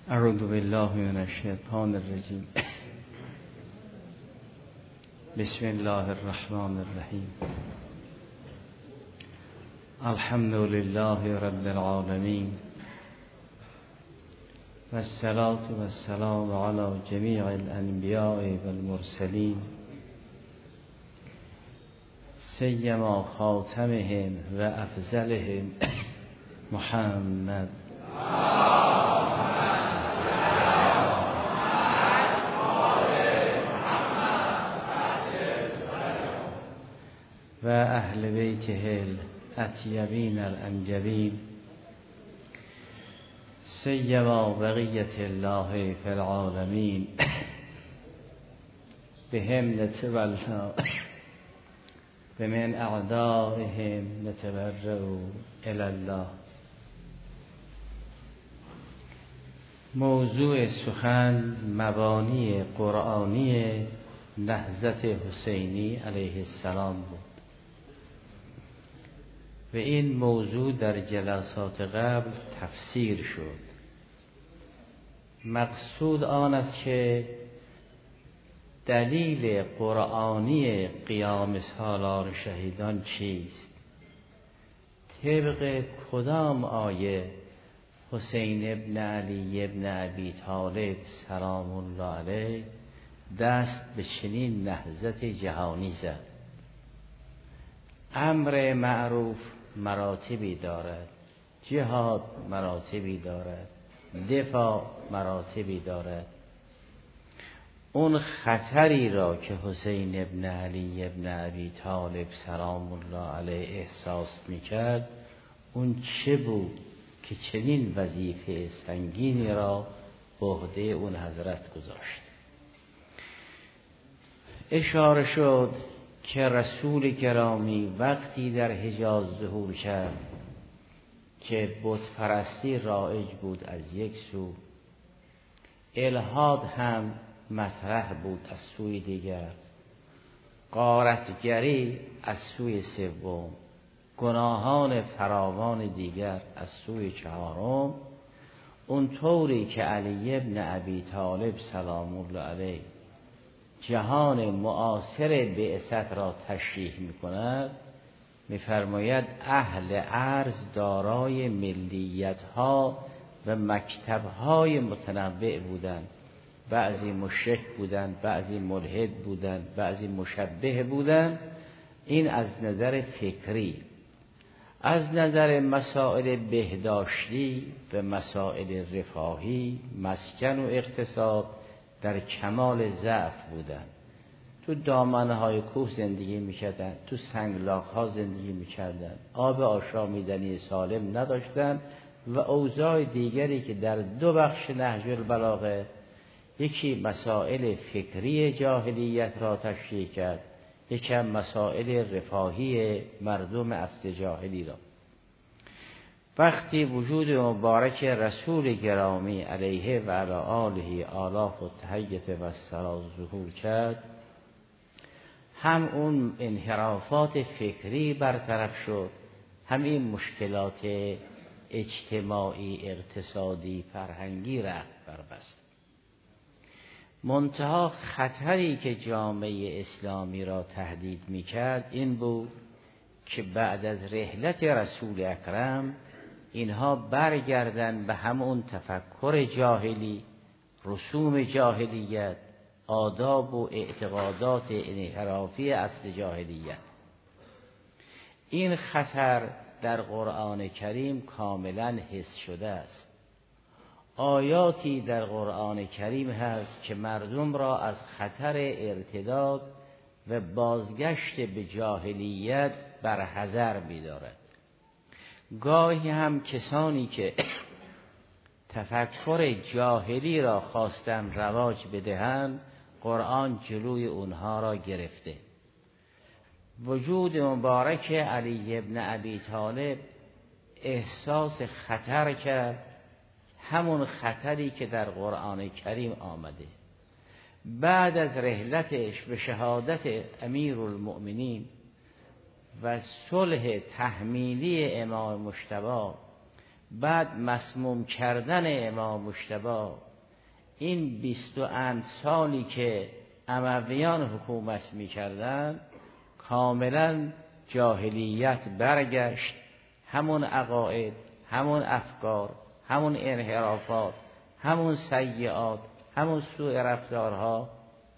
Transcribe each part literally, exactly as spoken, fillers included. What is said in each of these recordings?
اعوذ بالله من الشیطان الرجیم. بسم الله الرحمن الرحیم. الحمد لله رب العالمین و الصلاة و السلام علی جمیع الانبیاء و المرسلین سیما خاتمهم و افضلهم محمد و اهل بیته الاطیبین الانجبین سیما بقیة الله فی العالمین بهم نتولى ومن اعدائهم نتبرأ الی الله. موضوع سخن مبانی قرآنی نهضت حسینی علیه السلام بود و این موضوع در جلسات قبل تفسیر شد. مقصود آن است که دلیل قرآنی قیام سالار شهیدان چیست، طبق کدام آیه حسین ابن علی ابن ابی طالب سلام الله علیه دست به چنین نهضت جهانی زد. امر معروف مراتبی دارد، جهاد مراتبی دارد، دفاع مراتبی دارد. اون خطری را که حسین ابن علی ابن ابی طالب سلام الله علیه احساس میکرد اون چه بود که چنین وظیفه سنگینی را به عهده اون حضرت گذاشت؟ اشاره شد که رسول گرامی وقتی در حجاز ظهور کرد که بت پرستی رایج بود از یک سو، الحاد هم مطرح بود از سوی دیگر، غارتگری از سوی سوم، گناهان فراوان دیگر از سوی چهارم. اون طوری که علی ابن ابی طالب سلام الله علیه جهان معاصر بعثت را تشریح می کند، می فرماید اهل ارض دارای ملیت ها و مکتب های متنوع بودند. بعضی مشرک بودند، بعضی ملحد بودند، بعضی مشبه بودند. این از نظر فکری. از نظر مسائل بهداشتی و مسائل رفاهی، مسکن و اقتصاد در کمال ضعف بودند. تو دامنه‌های کوه زندگی می‌کردند، تو سنگلاخ‌ها زندگی می‌کردند، آب آشامیدنی سالم نداشتند و اوضاع دیگری که در دو بخش نهج البلاغه، یکی مسائل فکری جاهلیت را تشریح کرد، یکی هم مسائل رفاهی مردم اصل جاهلی را. وقتی وجود مبارک رسول گرامی علیه و علی آله آلاف و تحیت و السلام ظهور کرد، هم اون انحرافات فکری برطرف شد، هم این مشکلات اجتماعی، اقتصادی، فرهنگی رفت بربست. منتها خطری که جامعه اسلامی را تهدید می کرد این بود که بعد از رحلت رسول اکرم اینها برگردن به همون تفکر جاهلی، رسوم جاهلیت، آداب و اعتقادات انحرافی اصل جاهلیت. این خطر در قرآن کریم کاملا حس شده است. آیاتی در قرآن کریم هست که مردم را از خطر ارتداد و بازگشت به جاهلیت برحذر می‌دارد. گاهی هم کسانی که تفکر جاهلی را خواستن رواج بدهند، قرآن جلوی اونها را گرفته. وجود مبارک علی ابن ابی طالب احساس خطر کرد، همون خطری که در قرآن کریم آمده. بعد از رحلتش به شهادت امیرالمؤمنین و صلح تحمیلی امام مجتبی بعد مسموم کردن امام مجتبی، این بیست و اند سالی که امویان حکومت میکردن کاملا جاهلیت برگشت، همون عقاید، همون افکار، همون انحرافات، همون سیئات، همون سوء رفتارها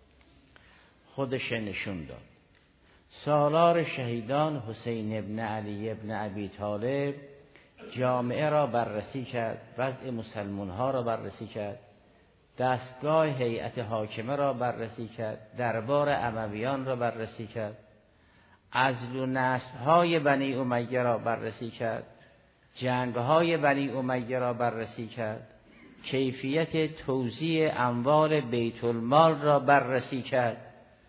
خودش نشون داد. سالار شهیدان حسین ابن علی ابن ابی طالب جامعه را بررسی کرد، وضع مسلمان ها را بررسی کرد، دستگاه هیئت حاکمه را بررسی کرد، دربار امویان را بررسی کرد، عزل و نسب های بنی امیه را بررسی کرد، جنگ های بنی امیه را بررسی کرد، کیفیت توزیع اموال بیت المال را بررسی کرد،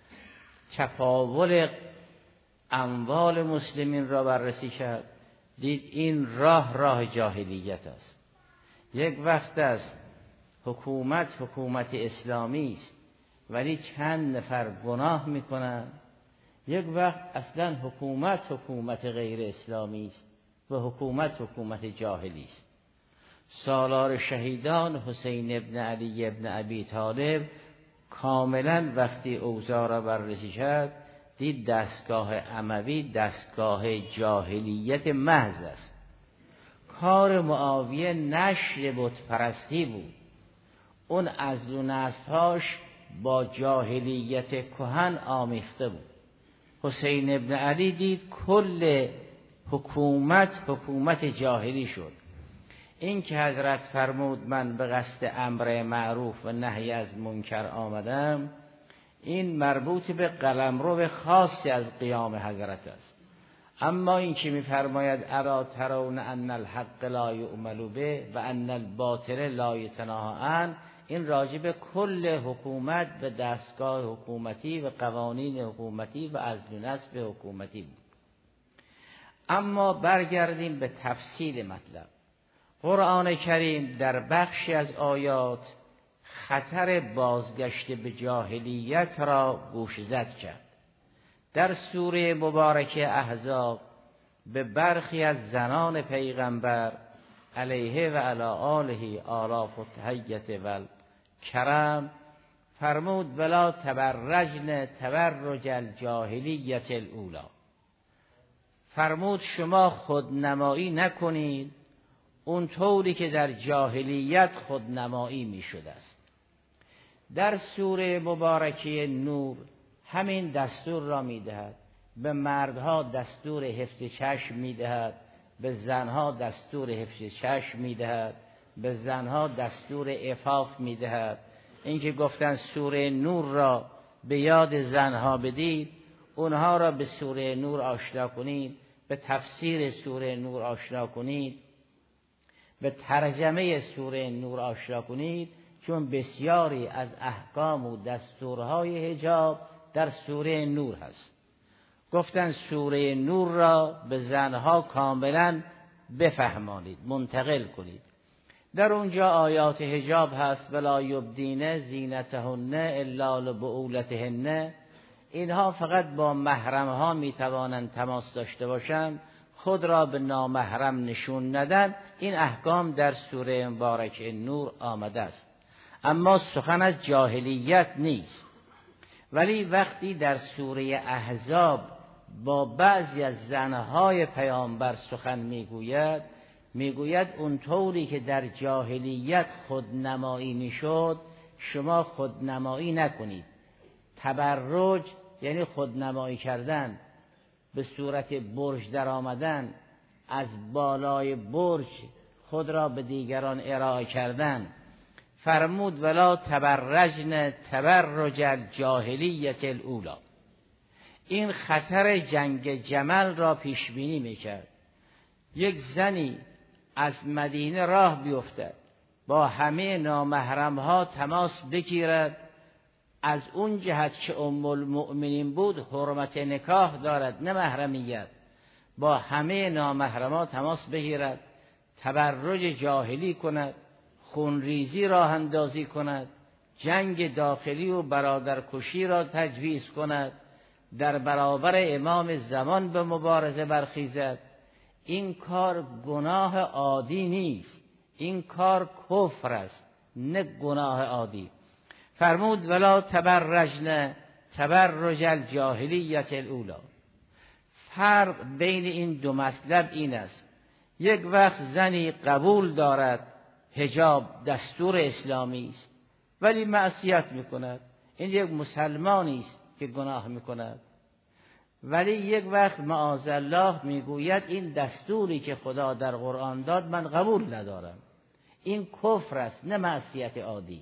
تفاول اموال مسلمین را بررسی کرد. دید این راه راه جاهلیت است. یک وقت است حکومت حکومت اسلامی است ولی چند نفر گناه میکنند، یک وقت اصلا حکومت حکومت غیر اسلامی است و حکومت حکومت جاهلی است. سالار شهیدان حسین ابن علی ابن ابی طالب کاملا وقتی اوضاع را بررسی کرد دید دستگاه اموی دستگاه جاهلیت محض است. کار معاویه نشر بت پرستی بود، اون عزل و نسب‌هاش با جاهلیت کهن آمیخته بود. حسین ابن علی دید کل حکومت حکومت جاهلی شد. این که حضرت فرمود من به قصد امر معروف و نهی از منکر آمدم، این مربوط به قلمرو خاصی از قیام حضرت است. اما این که می‌فرماید الا ترون ان الحق لا یعمل به و ان الباطل لا یتناهی عنه، این راجع به کل حکومت و دستگاه حکومتی و قوانین حکومتی و عزل و نسب حکومتی بود. اما برگردیم به تفصیل مطلب. قرآن کریم در بخشی از آیات خطر بازگشت به جاهلیت را گوشزد کرد. در سوره مبارکه احزاب به برخی از زنان پیغمبر علیه و علی آله آلاف و تحیت و کرم فرمود ولا تبرجن تبرج الجاهلیت الاولی، فرمود شما خودنمایی نکنید اون طوری که در جاهلیت خودنمایی می شده است. در سوره مبارکه نور همین دستور را می دهد. به مردها دستور حفظ چشم می دهد، به زنها دستور حفظ چشم می دهد، به زنها دستور عفاف می دهد. اینکه گفتن سوره نور را به یاد زنها بدید، اونها را به سوره نور آشنا کنید، به تفسیر سوره نور آشنا کنید، به ترجمه سوره نور آشنا کنید، چون بسیاری از احکام و دستورهای حجاب در سوره نور هست. گفتن سوره نور را به زنها کاملا بفهمانید، منتقل کنید. در اونجا آیات حجاب هست ولا یبدین زینتهن الا لبعولتهن، اینها فقط با محرم ها میتوانند تماس داشته باشند، خود را به نامحرم نشون ندن. این احکام در سوره مبارکه نور آمده است، اما سخن از جاهلیت نیست. ولی وقتی در سوره احزاب با بعضی از زنهای پیامبر سخن میگوید، میگوید اون طوری که در جاهلیت خودنمایی میشد شما خودنمایی نکنید. تبرج یعنی خودنمایی کردن، به صورت برج در آمدن، از بالای برج خود را به دیگران ارائه کردن. فرمود ولا تبرجن تبرج الجاهلیت الاولی. این خطر جنگ جمل را پیش بینی میکرد. یک زنی از مدینه راه بیفتد، با همه نامحرم ها تماس بگیرد، از اون جهت که ام المؤمنین بود حرمت نکاح دارد نه محرمیت، با همه نامحرما تماس بگیرد، تبرج جاهلی کند، خونریزی راه اندازی کند، جنگ داخلی و برادرکشی را تجویز کند، در برابر امام زمان به مبارزه برخیزد. این کار گناه عادی نیست، این کار کفر است، نه گناه عادی. فرمود ولا تبرجن تبرج الجاهلیت الاولی. فرق بین این دو مطلب این است: یک وقت زنی قبول دارد حجاب دستور اسلامی است ولی معصیت میکند، این یک مسلمانی است که گناه میکند. ولی یک وقت معاذالله میگوید این دستوری که خدا در قرآن داد من قبول ندارم، این کفر است نه معصیت عادی.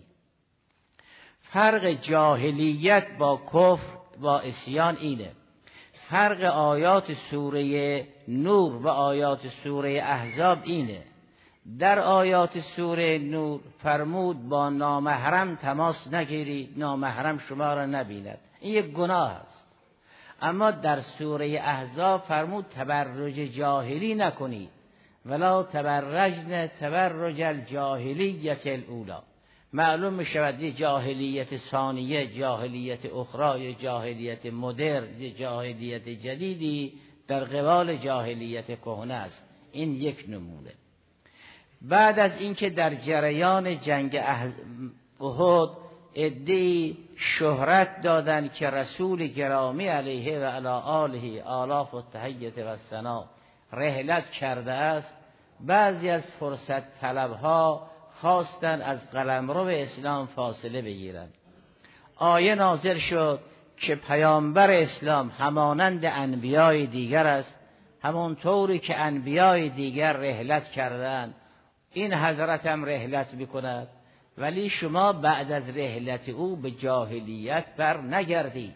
فرق جاهلیت با کفر با عصیان اینه. فرق آیات سوره نور و آیات سوره احزاب اینه: در آیات سوره نور فرمود با نامحرم تماس نگیرید، نامحرم شما را نبیند، این یک گناه است. اما در سوره احزاب فرمود تبرج جاهلی نکنید، ولا تبرجن تبرج الجاهلیت الاولی. معلوم می شود جاهلیت ثانیه، جاهلیت اخرى، جاهلیت مدرن، جاهلیت جدیدی در قبال جاهلیت کهنه است. این یک نمونه. بعد از اینکه در جریان جنگ احد عده‌ای شهرت دادند که رسول گرامی علیه و علی آله آلاف و تحیت و ثنا رحلت کرده است، بعضی از فرصت طلبها خواستند از قلمرو اسلام فاصله بگیرند. آیه نازل شد که پیامبر اسلام همانند انبیای دیگر است، همانطوری که انبیای دیگر رحلت کردند این حضرت هم رحلت میکند، ولی شما بعد از رحلت او به جاهلیت بر نگردید.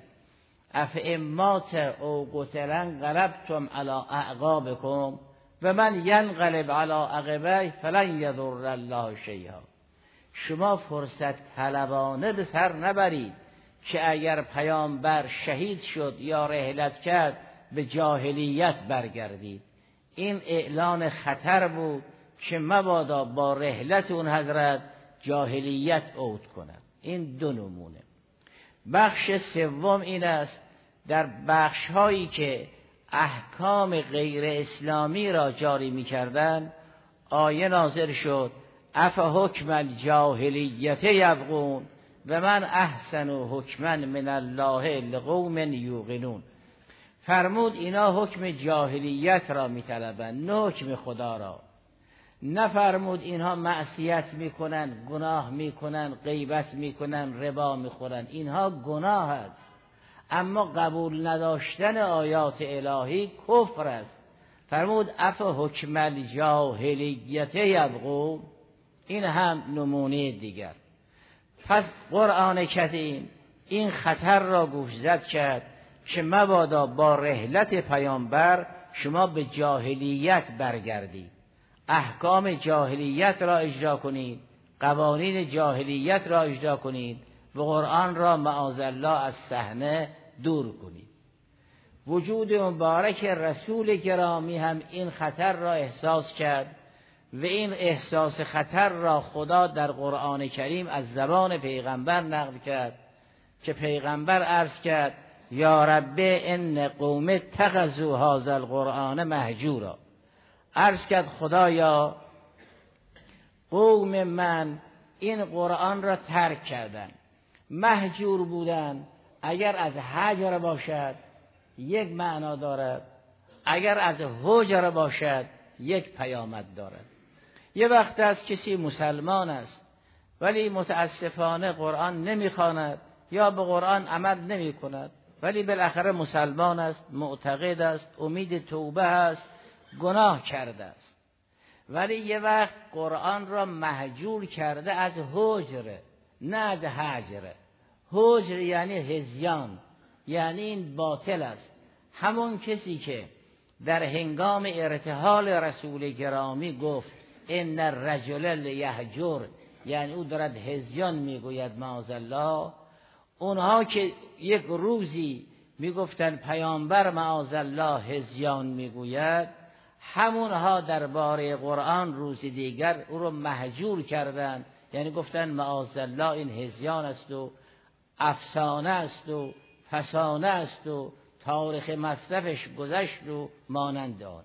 افئمات او قتلن قلبتم علی اعقابکم و من ینقلب علی عقبیه فلن یضر الله شیئا. شما فرصت طلبانه به سر نبرید که اگر پیامبر شهید شد یا رحلت کرد به جاهلیت برگردید. این اعلان خطر بود که مبادا با رحلت اون حضرت جاهلیت عود کند. این دو نمونه. بخش سوم این است: در بخش هایی که احکام غیر اسلامی را جاری می کردن آیه نازل شد اف حکم الجاهلیت یبغون و من احسن حکما من الله لقوم یوقنون. فرمود اینا حکم جاهلیت را می طلبند نه حکم خدا را. نفرمود اینها معصیت میکنن، گناه میکنن، غیبت میکنن، ربا میخورن، اینها گناه است. اما قبول نداشتن آیات الهی کفر است. فرمود اف حکم الجاهلیت یبغون. این هم نمونه دیگر. پس قرآن کریم این خطر را گوشزد کرد که مبادا با رحلت پیامبر شما به جاهلیت برگردید، احکام جاهلیت را اجرا کنید، قوانین جاهلیت را اجرا کنید و قرآن را معاذالله از صحنه دور کنید. وجود مبارک رسول گرامی هم این خطر را احساس کرد و این احساس خطر را خدا در قرآن کریم از زبان پیغمبر نقل کرد که پیغمبر عرض کرد یا رب ان قوم اتخذوا هذا القرآن مهجورا. عرض کرد خدایا قوم من این قرآن را ترک کردن، مهجور بودن. اگر از هجر باشد یک معنا دارد، اگر از هجر باشد یک پیامد دارد. یه وقت است کسی مسلمان است ولی متاسفانه قرآن نمیخواند یا به قرآن عمل نمی کند، ولی بالاخره مسلمان است، معتقد است، امید توبه است، گناه کرده است. ولی یه وقت قرآن را مهجور کرده از هجر نه از هجر. هجر یعنی هذیان، یعنی این باطل است. همون کسی که در هنگام ارتحال رسول گرامی گفت ان الرجل لیهجر، یعنی او دارد هذیان میگوید معاذالله. اونها که یک روزی میگفتن پیامبر معاذالله هذیان میگوید، همونها درباره قرآن روز دیگر او رو مهجور کردند، یعنی گفتن معاذالله این هذیان است و افسانه است و فسانه است و تاریخ مصرفش گذشت و مانند آن.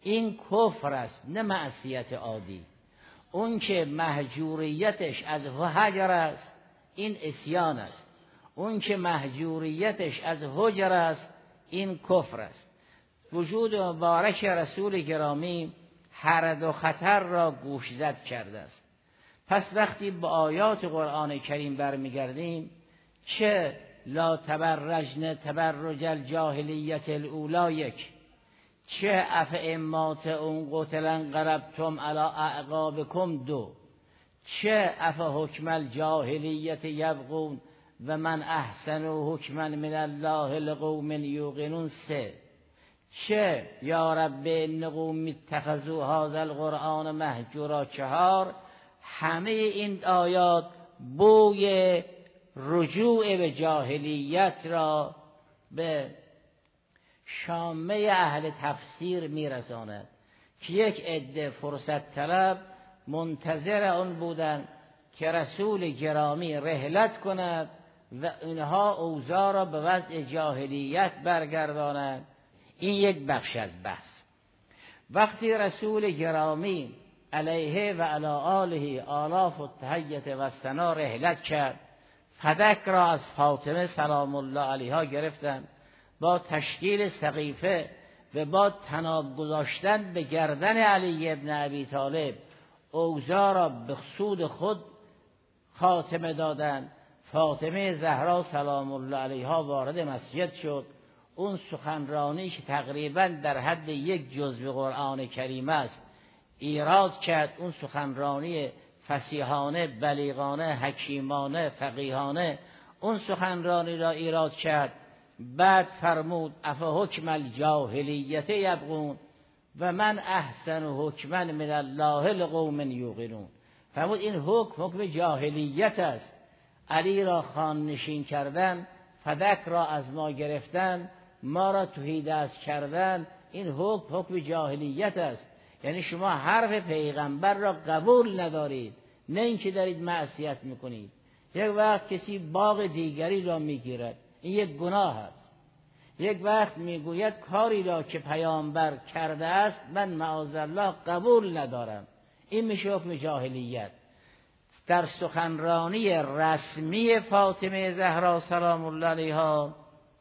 این کفر است نه معصیت عادی. اون که مهجوریتش از هجر است این عصیان است. اون که مهجوریتش از هجر است این کفر است. وجود مبارک رسول گرامی هر دو خطر را گوشزد کرده است. پس وقتی به آیات قرآن کریم برمیگردیم، چه لا تبرجن تبرج الجاهلیت الاولی یک، چه اف امات اون قتل انقلبتم علی اعقابکم دو، چه اف حکم الجاهلیت یبغون و من احسن حکما من الله لقوم یوقنون سه، چه یا رب ان قوم اتخذوا هذا القرآن مهجورا چهار. همه این آیات بوی رجوع به جاهلیت را به شامه اهل تفسیر میرساند که یک عده فرصت طلب منتظر آن بودند که رسول گرامی رحلت کند و اینها اوضاع را به وضع جاهلیت برگردانند. این یک بخش از بحث. وقتی رسول گرامی علیه و علی آله آلاف و تحیت و ثنا رحلت کرد، فدک را از فاطمه سلام الله علیها گرفتند، با تشکیل سقیفه و با تناب گذاشتن به گردن علی ابن ابی طالب اوضاع را به سود خود خاتمه دادند. فاطمه زهرا سلام الله علیها وارد مسجد شد. اون سخنرانی که تقریبا در حد یک جزء قرآن کریم است ایراد کرد. اون سخنرانی فصیحانه، بلیغانه، حکیمانه، فقیهانه اون سخنرانی را ایراد کرد. بعد فرمود اف حکم الجاهلیت یبغون و من احسن حکما من الله لقوم یوقنون. فرمود این حکم حکم جاهلیت است. علی را خان نشین کردن، فدک را از ما گرفتن، ما را تهیدست کردن، این حکم حکم جاهلیت است. یعنی شما حرف پیغمبر را قبول ندارید، نه اینکه دارید معصیت میکنید. یک وقت کسی باغ دیگری را میگیرد، این یک گناه است. یک وقت میگوید کاری را که پیامبر کرده است من معاذالله قبول ندارم، این میشه حکم جاهلیت. در سخنرانی رسمی فاطمه زهرا سلام الله علیها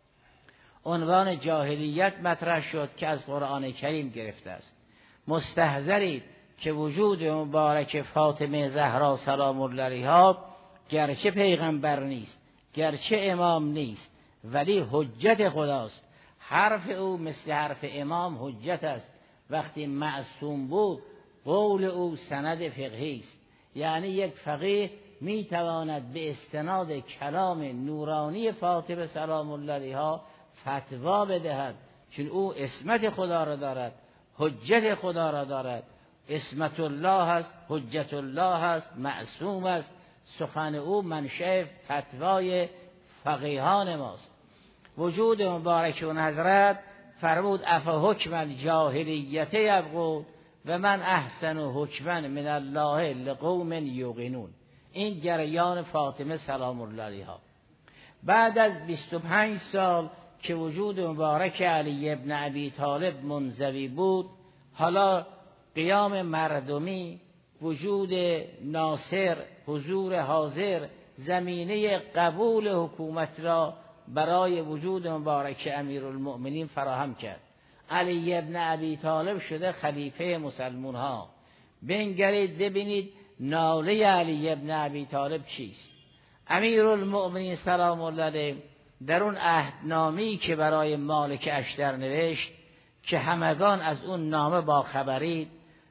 عنوان جاهلیت مطرح شد که از قرآن کریم گرفته است. مستحضرید که وجود مبارک فاطمه زهرا سلام الله علیها گرچه پیغمبر نیست، گرچه امام نیست، ولی حجت خداست. حرف او مثل حرف امام حجت است. وقتی معصوم بود قول او سند فقهی است. یعنی یک فقیه می تواند به استناد کلام نورانی فاطمه سلام الله علیها فتوا بدهد، چون او عصمت خدا را دارد، حجت خدا را دارد. عصمت الله است، حجت الله است، معصوم است. سخن او منشأ فتوای فقیهان ماست. وجود مبارک اون حضرت فرمود اف حکم الجاهلیت یبغون و من احسن حکما من الله لقوم یوقنون. این جریان فاطمه سلام الله علیها. بعد از بیست و پنج سال که وجود مبارک علی ابن ابی طالب منزوی بود، حالا قیام مردمی، وجود ناصر، حضور حاضر، زمینه قبول حکومت را برای وجود مبارک امیرالمؤمنین فراهم کرد. علی ابن ابی طالب شده خلیفه مسلمان ها. بنگرید ببینید ناله علی ابن ابی طالب چیست. امیرالمؤمنین سلام الله علیه در اون عهدنامه‌ای که برای مالک اشتر نوشت که همگان از اون نامه با خبرید،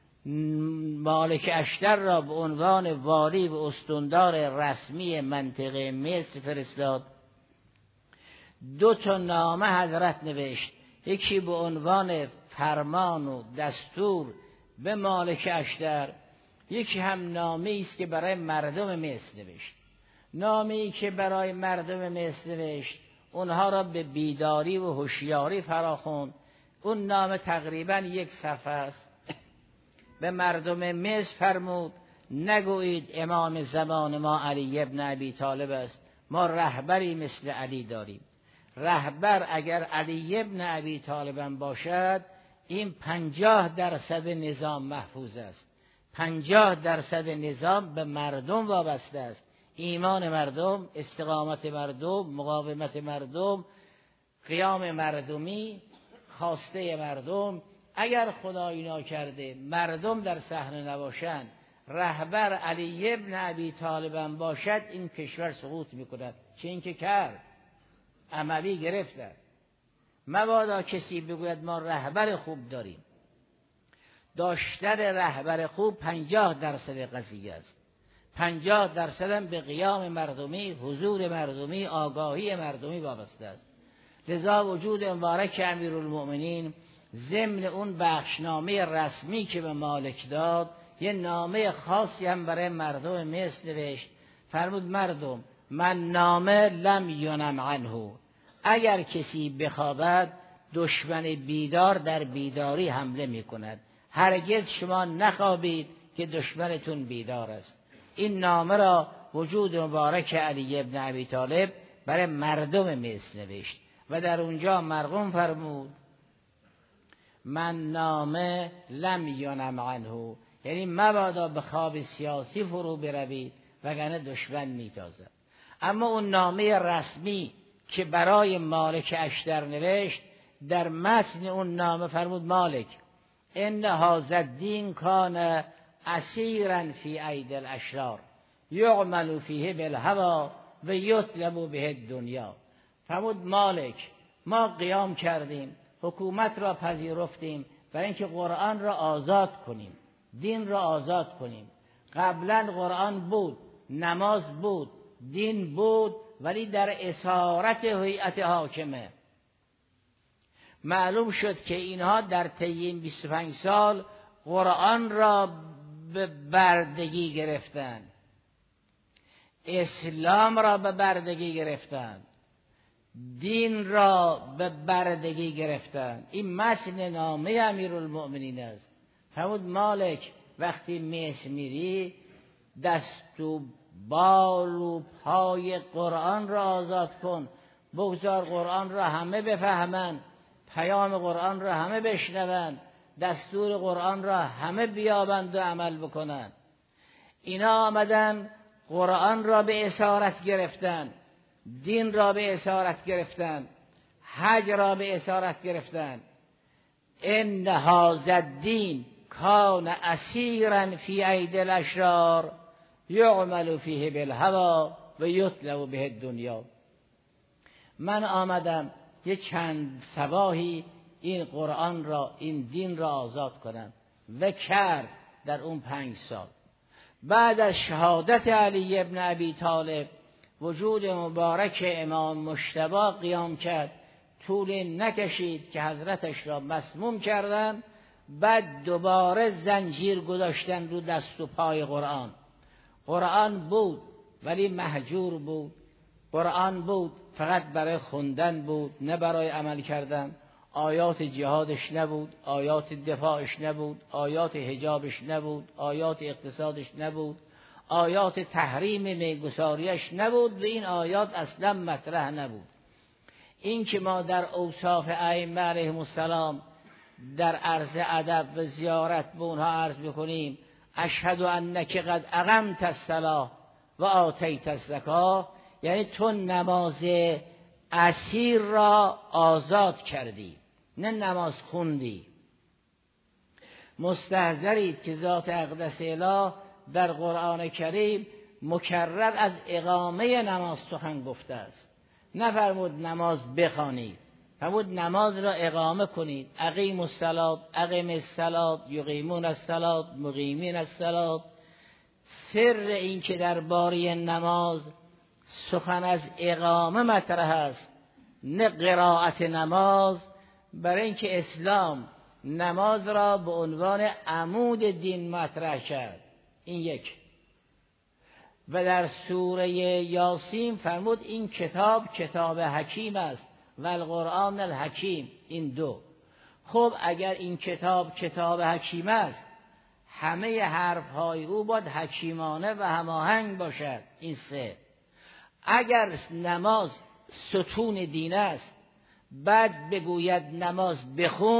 مالک اشتر را به عنوان والی و استاندار رسمی منطقه مصر فرستاد. دو تا نامه حضرت نوشت، یکی به عنوان فرمان و دستور به مالک اشتر، یکی هم نامه‌ای است که برای مردم مصر نوشت. نامه‌ای که برای مردم مصر نوشت اونها را به بیداری و هوشیاری فراخوند. اون نامه تقریبا یک صفحه است. به مردم مصر فرمود نگویید امام زمان ما علی ابن ابی طالب است، ما رهبری مثل علی داریم. رهبر اگر علی ابن ابی طالب باشد این پنجاه درصد نظام محفوظ است. پنجاه درصد نظام به مردم وابسته است. ایمان مردم، استقامت مردم، مقاومت مردم، قیام مردمی، خواسته مردم. اگر خدا اینا کرده مردم در صحنه نباشند، رهبر علی ابن ابی طالب باشد، این کشور سقوط میکند. چه این که کرد، عملی گرفتن. مبادا کسی بگوید ما رهبر خوب داریم. داشتن رهبر خوب پنجاه درصد قضیه است. پنجاه درصد هم به قیام مردمی، حضور مردمی، آگاهی مردمی وابسته است. لذا وجود مبارک امیرالمؤمنین ضمن اون بخشنامه رسمی که به مالک داد، یه نامه خاصی هم برای مردم مصر نوشت. فرمود مردم، من نامه لم ینم عنه، اگر کسی بخوابد دشمن بیدار در بیداری حمله می کند. هرگز شما نخوابید که دشمنتون بیدار است. این نامه را وجود مبارک علی ابن ابی طالب برای مردم مصر نوشت و در اونجا مرقوم فرمود من نامه لم ینم عنه، یعنی مبادا به خواب سیاسی فرو بروید وگرنه دشمن میتازد. اما اون نامه رسمی که برای مالک اشتر نوشت، در متن اون نامه فرمود مالک ان هذا الدین کان اسیرا فی اید الاشرار یعمل فیه بالهوی و یطلب به الدنیا. فرمود مالک، ما قیام کردیم، حکومت را پذیرفتیم برای اینکه قرآن را آزاد کنیم، دین را آزاد کنیم. قبلا قرآن بود، نماز بود، دین بود، ولی در اسارت هیئت حاکمه. معلوم شد که اینها در طی بیست و پنج سال قرآن را به بردگی گرفتند، اسلام را به بردگی گرفتند، دین را به بردگی گرفتند. این متن نامه امیرالمؤمنین است. فرمود مالک، وقتی مصر میری دست و بال و پای قرآن را آزاد کن، بگذار قرآن را همه بفهمند، پیام قرآن را همه بشنوند، دستور قرآن را همه بیابند و عمل بکنند. اینا آمدن قرآن را به اسارت گرفتن، دین را به اسارت گرفتن، حج را به اسارت گرفتن. ان هذا الدین کان اسیرا فی اید الاشرار یعمل فیه بالهوی و یطلب به الدنیا. من آمدم یه چند صباحی این قرآن را، این دین را آزاد کنم و کرد در اون پنج سال. بعد از شهادت علی ابن ابی طالب وجود مبارک امام مجتبی قیام کرد. طول نکشید که حضرتش را مسموم کردن، بعد دوباره زنجیر گذاشتن رو دست و پای قرآن. قرآن بود ولی مهجور بود. قرآن بود فقط برای خوندن بود، نه برای عمل کردن. آیات جهادش نبود، آیات دفاعش نبود، آیات حجابش نبود، آیات اقتصادش نبود، آیات تحریم میگساریش نبود و این آیات اصلا مطرح نبود. این که ما در اوصاف ائمه علیهم السلام در عرض ادب و زیارت به اونها عرض بکنیم اشهد انک قد اقمت الصلاة و آتیت الزکاة، یعنی تو نماز اسیر را آزاد کردی، نه نماز خوندی. مستحضرید که ذات اقدس اله در قرآن کریم مکرر از اقامه نماز سخن گفته است. نفرمود نماز بخوانید، فرمود نماز را اقامه کنید. اقیم الصلاة، اقیم الصلاة، یقیمون الصلاة، مقیمین الصلاة. سر این که در باری نماز سخن از اقامه مطرح است نه قرائت نماز، برای اینکه اسلام نماز را به عنوان عمود دین مطرح کرد. این یک. و در سوره یاسین فرمود این کتاب کتاب حکیم است و القرآن الحکیم. این دو. خب اگر این کتاب کتاب حکیم است، همه حرفهای او باید حکیمانه و هماهنگ باشد. این سه. اگر نماز ستون دین است، بعد بگوید نماز بخون،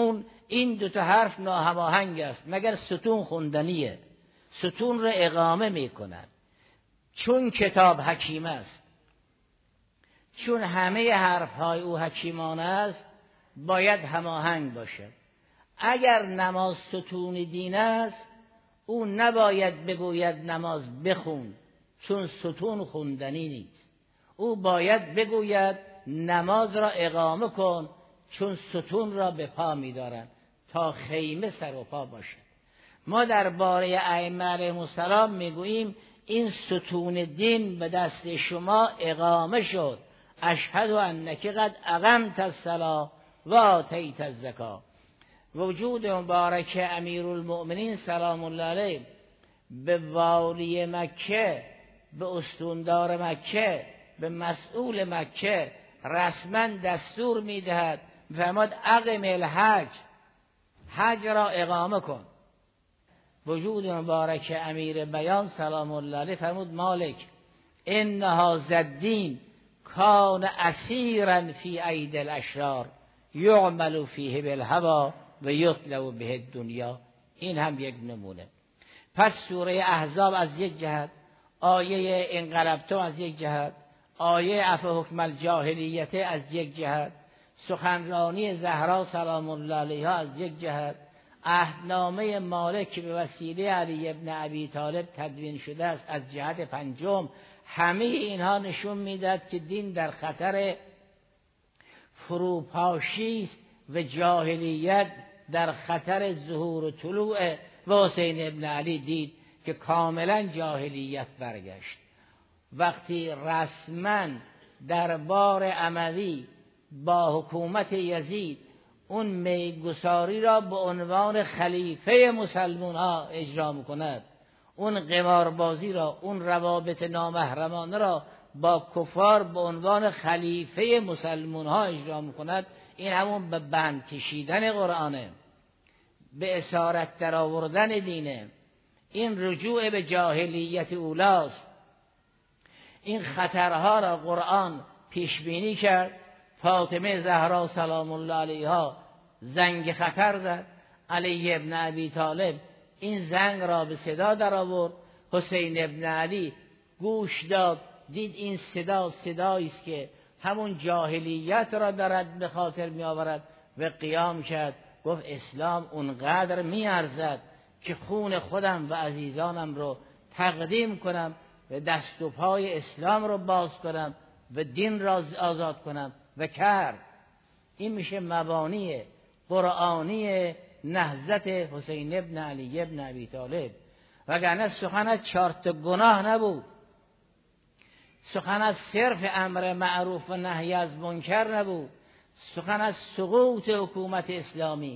این دو تا حرف ناهماهنگ است مگر ستون خوندنیه، ستون را اقامه میکنن. چون کتاب حکیم است، چون همه حرفهای او حکیمانه است، باید هماهنگ باشد. اگر نماز ستون دین است، او نباید بگوید نماز بخون، چون ستون خوندنی نیست. او باید بگوید نماز را اقامه کن، چون ستون را به پا می‌دارند تا خیمه سر و پا باشد. ما درباره ائمه علیهم السلام میگوییم این ستون دین به دست شما اقامه شد. اشهد انک قد اقمت الصلاة و آتیت الزکاة. وجود مبارک امیرالمؤمنین سلام الله علیه به والی مکه، به استوندار مکه، به مسئول مکه رسما دستور میدهد، فرمود اقم الحج، حج را اقامه کن. وجود مبارک امیر بیان سلام الله علیه فرمود مالک ان هذا الدین کان اسیرا فی اید الاشرار یعمل فیه بالهوی و یطلب به الدنیا. این هم یک نمونه. پس سوره احزاب از یک جهت، آیه انقلبتم از یک جهت، آیه عفو حکم الجاهلیت از یک جهت، سخنرانی زهرا سلام الله علیها از یک جهت، عهدنامه مالک که به وسیله علی ابن ابی طالب تدوین شده است از جهت پنجم، همه اینها نشون میداد که دین در خطر فروپاشی است و جاهلیت در خطر ظهور و طلوع. و حسین ابن علی دید که کاملا جاهلیت برگشت. وقتی رسما دربار اموی با حکومت یزید اون میگساری را به عنوان خلیفه مسلمان ها اجرا میکند، اون قماربازی را، اون روابط نامحرمانه را با کفار به عنوان خلیفه مسلمان ها اجرا میکند، این همون به بند کشیدن قرآنه، به اسارت در آوردن دینه. این رجوع به جاهلیت اولاست. این خطرها را قرآن پیش بینی کرد. فاطمه زهرا سلام الله علیها زنگ خطر زد، علی ابن ابی طالب این زنگ را به صدا در آورد. حسین ابن علی گوش داد، دید این صدا صدایی است که همون جاهلیت را دارد به خاطر می آورد و قیام کرد. گفت اسلام اونقدر می ارزد که خون خودم و عزیزانم رو تقدیم کنم و دست و پای اسلام رو باز کنم و دین را آزاد کنم و کرد. این میشه مبانی قرآنی نهضت حسین ابن علی ابن ابی طالب. وگرنه سخن از چهار تا گناه نبود، سخن از صرف امر معروف و نهی از منکر نبود، سخن از سقوط حکومت اسلامی،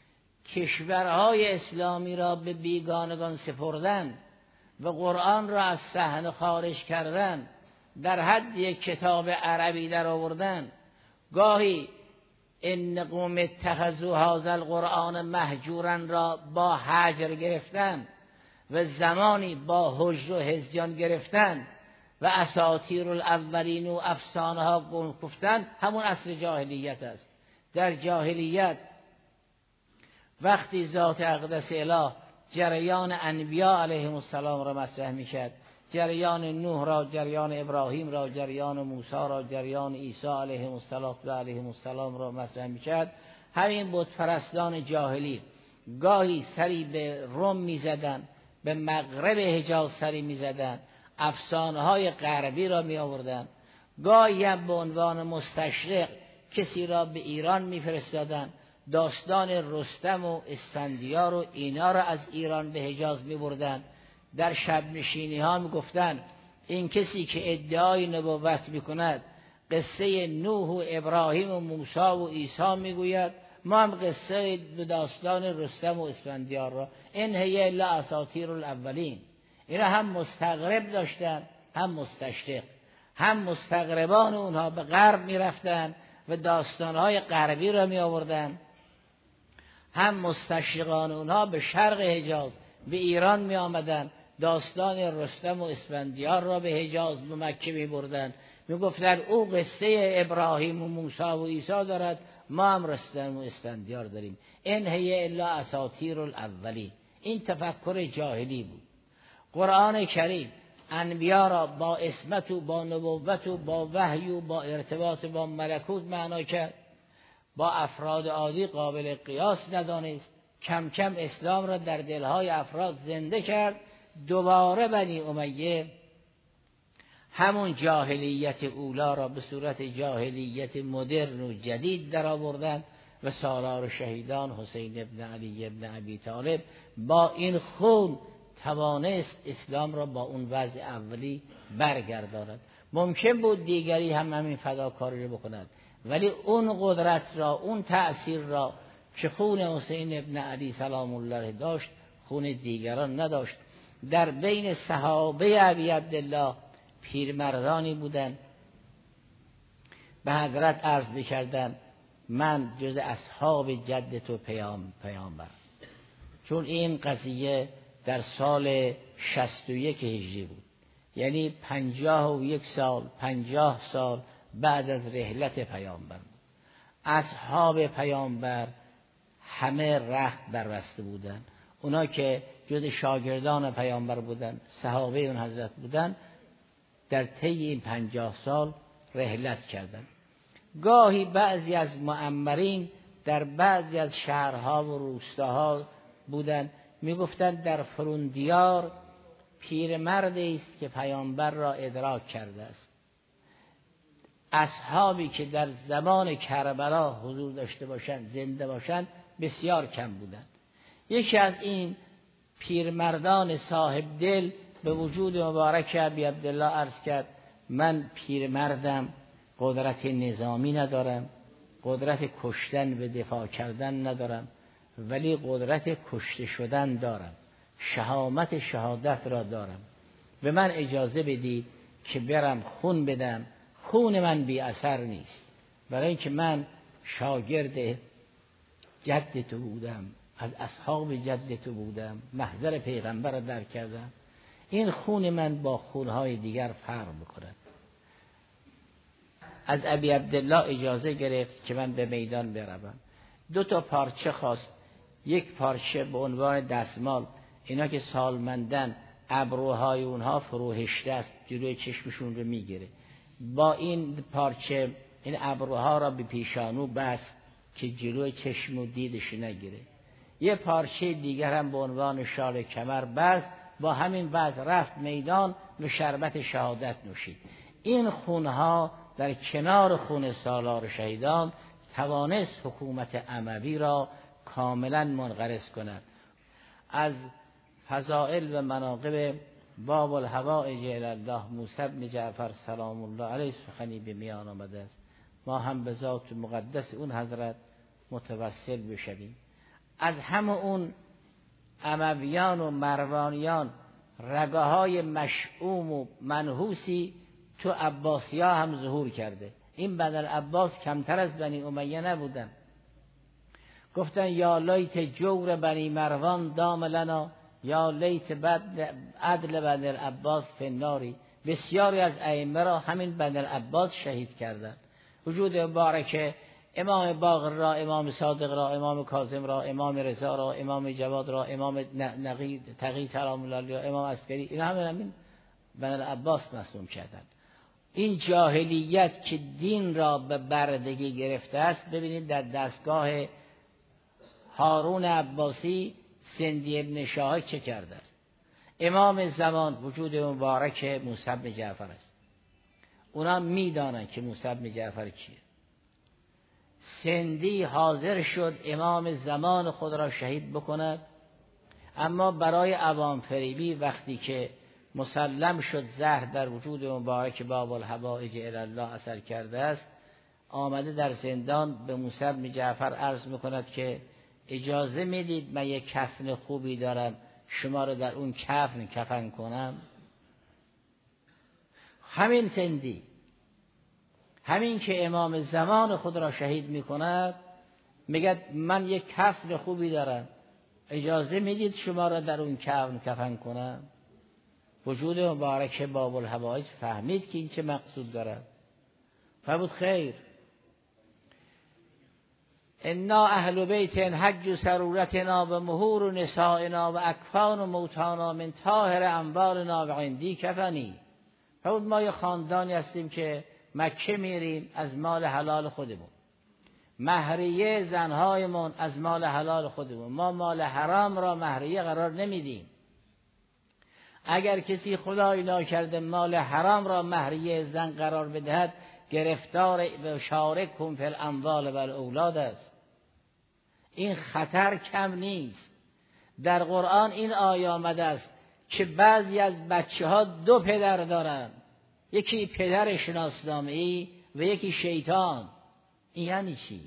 کشورهای اسلامی را به بیگانگان سپردن و قرآن را از صحنه خارج کردن، در حد یک کتاب عربی در آوردن. گاهی ان قوم اتخذوا هذا القرآن مهجورا را با هجر گرفتن و زمانی با هجر و هذیان گرفتن و اساطیر الاولین و افسانه ها گفتن، همون اصل جاهلیت است. در جاهلیت وقتی ذات اقدس اله جریان انبیا علیهم السلام را مطرح میکرد، جریان نوح را، جریان ابراهیم را، جریان موسی را، جریان عیسی علیهم السلام و علیهم السلام را مطرح میکرد، همین بت پرستان جاهلی گاهی سری به روم میزدن، به مغرب حجاز سری میزدن، افسانه های غربی را می آوردن، گاهی هم به عنوان مستشرق کسی را به ایران میفرستادن، داستان رستم و اسفندیار و اینا را از ایران به حجاز می بردن. در شب نشینی ها می گفتن این کسی که ادعای نبوت می کند قصه نوح و ابراهیم و موسی و عیسی می گوید، ما هم قصه داستان رستم و اسفندیار را. این هی الا اساطیر الاولین. اینا هم مستغرب داشتن هم مستشرق، هم مستغربان اونها به غرب می رفتن و داستانهای غربی را می آوردن، هم مستشرقان اونها به شرق حجاز به ایران می آمدن، داستان رستم و اسفندیار را به حجاز به مکه می بردن، می گفتن او قصه ابراهیم و موسی و عیسی دارد، ما هم رستن و استندیار داریم. این هی الا اساطیر الاولی، این تفکر جاهلی بود. قرآن کریم انبیا را با عصمت و با نبوت و با وحی و با ارتباط با ملکوت معنا کرد، با افراد عادی قابل قیاس ندانست. کم کم اسلام را در دلهای افراد زنده کرد. دوباره بنی امیه همون جاهلیت اولا را به صورت جاهلیت مدرن و جدید در آوردن و سالار شهیدان حسین ابن علی ابن ابی طالب با این خون توانست اسلام را با اون وضع اولی برگرداند. ممکن بود دیگری هم همین فداکاری رو بکند، ولی اون قدرت را، اون تأثیر را که خون حسین ابن علی سلام الله داشت، خون دیگران نداشت. در بین صحابه ابی عبدالله پیرمردانی بودند به حضرت عرض می‌کردند من جز اصحاب جد تو پیام پیامبر. چون این قضیه در سال شصت و یک هجری بود، یعنی پنجاه و یک سال پنجاه سال بعد از رحلت پیامبر بود. اصحاب پیامبر همه رخت بربسته بودند. اونا که جز شاگردان پیامبر بودند، صحابه اون حضرت بودند، در طی این پنجاه سال رحلت کردند. گاهی بعضی از معمرین در بعضی از شهرها و روستاها بودند، میگفتند در فروندیار پیرمردی است که پیامبر را ادراک کرده است. اصحابی که در زمان کربلا حضور داشته باشند، زنده باشند، بسیار کم بودند. یکی از این پیرمردان صاحب دل به وجود مبارک ابی عبدالله عرض کرد من پیرمردم، قدرت نظامی ندارم، قدرت کشتن و دفاع کردن ندارم، ولی قدرت کشته شدن دارم، شهامت شهادت را دارم. به من اجازه بدید که برم خون بدم. خون من بی اثر نیست، برای اینکه من شاگرد جد تو بودم، از اصحاب جد تو بودم، محضر پیغمبر را درک کردم. این خون من با خونهای دیگر فرق می‌کند. از ابی عبدالله اجازه گرفت که من به میدان بروم. دو تا پارچه خواست. یک پارچه به عنوان دستمال، اینا که سالمندن ابروهای اونها فروهشته است، جلوی چشمشون رو میگیره. با این پارچه این ابروها را به پیشانو بست که جلوی چشم و دیدش نگیره. یه پارچه دیگر هم به عنوان شال کمر بست. با همین وضع رفت میدان و شربت شهادت نوشید. این خونها در کنار خون سالار شهیدان توانست حکومت اموی را کاملا منقرض کند. از فضائل و مناقب باب الحوائج الی الله موسی بن جعفر سلام الله علیه سخنی به میان آمده است. ما هم به ذات مقدس اون حضرت متوسل بشویم. از همه اون امویان و مروانیان رگه های مشؤوم و منحوسی تو عباسی ها هم ظهور کرده. این بنی العباس کمتر از بنی امیه نبودن. گفتن یا لیت جور بنی مروان دام لنا، یا لیت عدل بنی العباس فی الناری. بسیاری از ائمه را همین بنی العباس شهید کردند. وجود مبارک امام باقر را، امام صادق را، امام کاظم را، امام رضا را، امام جواد را، امام نقی تقی سلام الله علیه، امام عسکری، اینا همین همین بنی العباس مصموم کردند. این جاهلیت که دین را به بردگی گرفته است، ببینید در دستگاه هارون عباسی سندی ابن شاه چه کرده است. امام زمان وجود مبارک موسی بن جعفر است. اونا میدانن که موسی بن جعفر کیه. سندی حاضر شد امام زمان خود را شهید بکند، اما برای عوام فریبی وقتی که مسلم شد زهر در وجود مبارک باب الحوائج الی الله اثر کرده است، آمده در زندان به موسی بن جعفر عرض میکند که اجازه میدید من یک کفن خوبی دارم شما رو در اون کفن کفن کنم. همین سندی، همین که امام زمان خود را شهید میکند، میگه من یک کفن خوبی دارم اجازه میدید شما را در اون کفن کفن کنم. وجود مبارک باب الحوائج فهمید که این چه مقصود دارد، فرمود خیر. انا اهل بیت حج سرورتنا و مهور نسائنا و اکفان و موتانا من طاهر انبارنا و عندی کفنی. فرمود ما یه خاندانی هستیم که مکه میریم از مال حلال خودمون، مهریه زنهایمون از مال حلال خودمون، ما مال حرام را مهریه قرار نمیدیم. اگر کسی خدای ناکرده مال حرام را مهریه زن قرار بدهد گرفتار و شارکهم فی الاموال و الاولاد است. این خطر کم نیست. در قرآن این آیه آمده است که بعضی از بچه ها دو پدر دارن، یکی پدر شناسنامه‌ای و یکی شیطان. این یعنی چی؟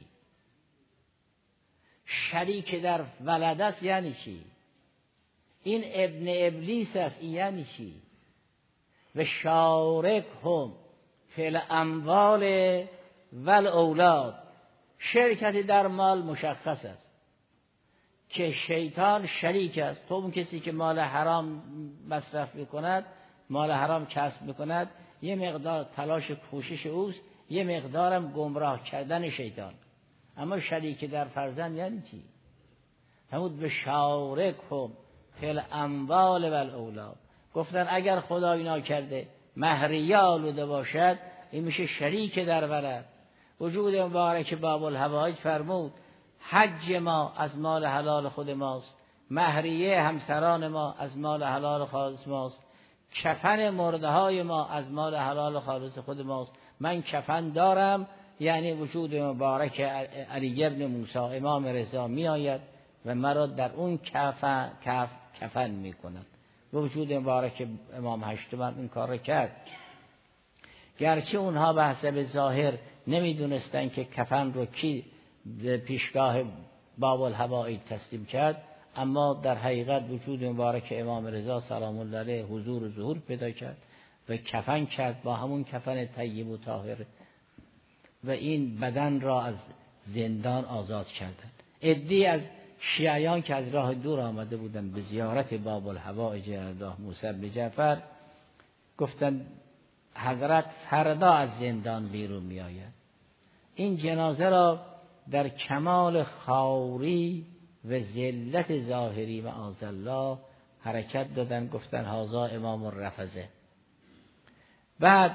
شریک در ولد است یعنی چی؟ این ابن ابلیس است. این یعنی چی؟ و شارکهم فی الاموال و الاولاد. شرکتی در مال مشخص است که شیطان شریک است. تو اون کسی که مال حرام مصرف میکند، مال حرام کسب میکند، یه مقدار تلاش کوشش اوست، یه مقدارم گمراه کردن شیطان. اما شریک در فرزند یعنی چی؟ همون به شارکهم فی الاموال و الاولاد. گفتن اگر خدای ناکرده مهریه آلوده باشد این میشه شریک در ولد. وجود مبارک باب الحوائج فرمود حج ما از مال حلال خود ماست، مهریه همسران ما از مال حلال خالص ماست، کفن مرده های ما از مال حلال خالص خود ماست. من کفن دارم، یعنی وجود مبارک علی ابن موسی امام رضا می آید و مرا در اون کفن کف کفن می کند. وجود مبارک امام هشتم این کار را کرد. گرچه اونها به حسب ظاهر نمیدونستن که کفن رو کی پیشگاه باب الحوائج تسلیم کرد، اما در حقیقت وجود مبارک امام رضا سلام الله علیه حضور و ظهور پیدا کرد و کفن کرد با همون کفن طیب و طاهر و این بدن را از زندان آزاد کردند. عده‌ای از شیعیان که از راه دور آمده بودند به زیارت باب الحوائج الله موسی بن جعفر گفتند حضرت فردا از زندان بیرون می آید. این جنازه را در کمال خاوری و ذلت ظاهری معاذ الله حرکت دادن، گفتن هذا امام الرفضه. بعد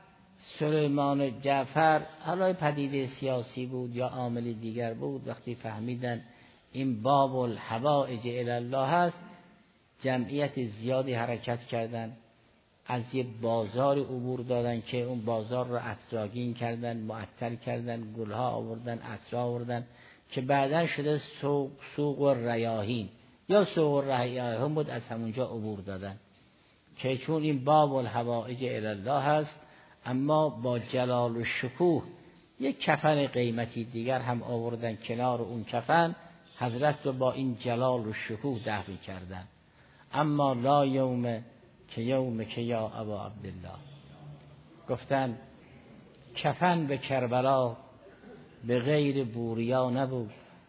سلیمان جعفر، حالا پدیده سیاسی بود یا عامل دیگر بود، وقتی فهمیدن این باب الحوائج الی الله هست جمعیت زیادی حرکت کردند، از یه بازار عبور دادن که اون بازار رو عطرآگین کردن، معطر کردن، گلها آوردن، عطر آوردن که بعداً شده سوق سوق و ریاحین یا سوق و ریاحین بود. از همونجا عبور دادن که چون این باب الحوائج الی الله هست، اما با جلال و شکوه یک کفن قیمتی دیگر هم آوردن کنار اون کفن، حضرت رو با این جلال و شکوه دفن کردن. اما لا یوم که یوم که یا ابا عبدالله، گفتن کفن به کربلا به غیر بوریا نبود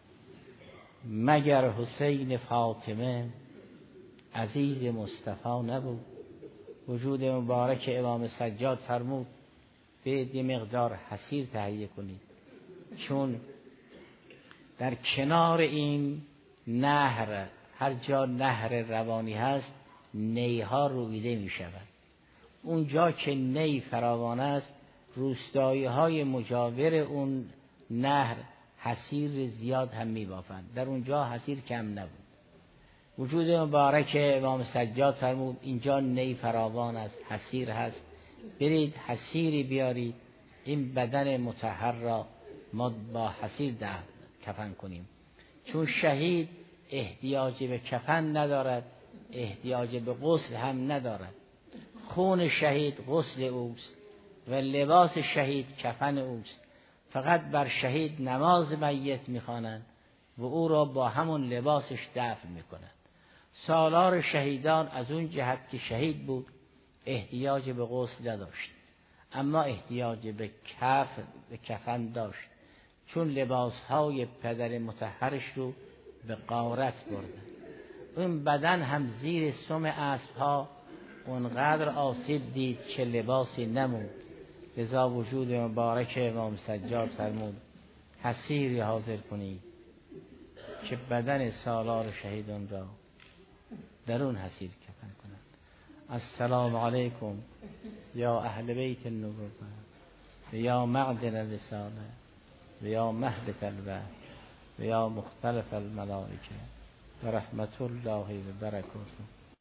مگر حسین فاطمه عزیز مصطفی نبود. وجود مبارک امام سجاد فرمود به یه مقدار حصیر تهیه کنید، چون در کنار این نهر، هر جا نهر روانی هست نیها رویده می شود. اونجا که نی فراوان است روستایی های مجاور اون نهر حصیر زیاد هم می بافند، در اونجا حصیر کم نبود. وجود مبارک امام سجاد فرمود اینجا نی فراوان است، حصیر هست، برید حصیری بیارید این بدن مطهر را ما با حصیر ده کفن کنیم. چون شهید احتیاج به کفن ندارد، احتیاج به غسل هم ندارد. خون شهید غسل اوست و لباس شهید کفن اوست. فقط بر شهید نماز میت میخوانند و او را با همون لباسش دفن میکنند. سالار شهیدان از اون جهت که شهید بود احتیاج به غسل نداشت، اما احتیاج به کف به کفن داشت، چون لباسهای پدر مطهرش رو به غارت بردن. اون بدن هم زیر سم اسبها اونقدر آسیب دید که لباسی نمود. لذا وجود مبارک امام سجاد فرمود حصیری حاضر کنید که بدن سالار شهیدان را در اون حصیر کفن کنند. السلام علیکم یا اهل بیت النبوة و یا معدن الرساله و یا مهبط الوحی و یا مختلف الملائکه و رحمت الله و برکاته.